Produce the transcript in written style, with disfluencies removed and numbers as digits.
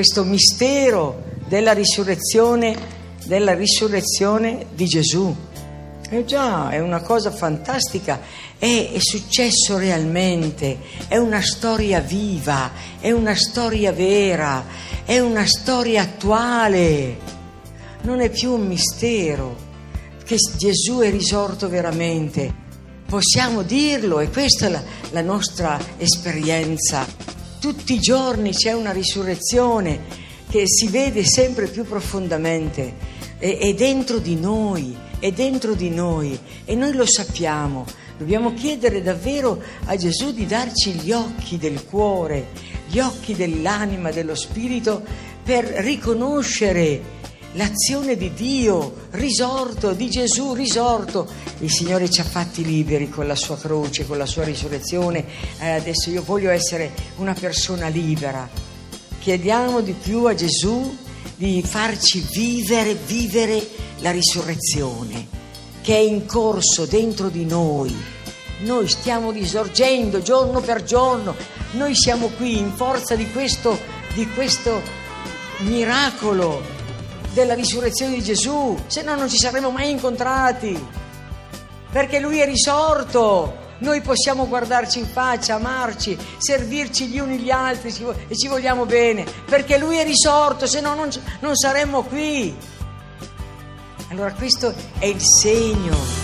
questo mistero della risurrezione di Gesù. Già, è una cosa fantastica, è successo realmente, è una storia viva, è una storia vera, è una storia attuale, non è più un mistero, che Gesù è risorto veramente, possiamo dirlo, e questa è la nostra esperienza. Tutti i giorni c'è una risurrezione che si vede sempre più profondamente, è dentro di noi, e noi lo sappiamo. Dobbiamo chiedere davvero a Gesù di darci gli occhi del cuore, gli occhi dell'anima, dello spirito, per riconoscere l'azione di Dio, risorto, di Gesù risorto. Il Signore ci ha fatti liberi con la sua croce, con la sua risurrezione. Adesso io voglio essere una persona libera. Chiediamo di più a Gesù di farci vivere la risurrezione che è in corso dentro di noi. Noi stiamo risorgendo giorno per giorno, noi siamo qui in forza di questo miracolo della risurrezione di Gesù, se no non ci saremmo mai incontrati, perché Lui è risorto. Noi possiamo guardarci in faccia, amarci, servirci gli uni gli altri e ci vogliamo bene, perché Lui è risorto, se no non saremmo qui. Allora questo è il segno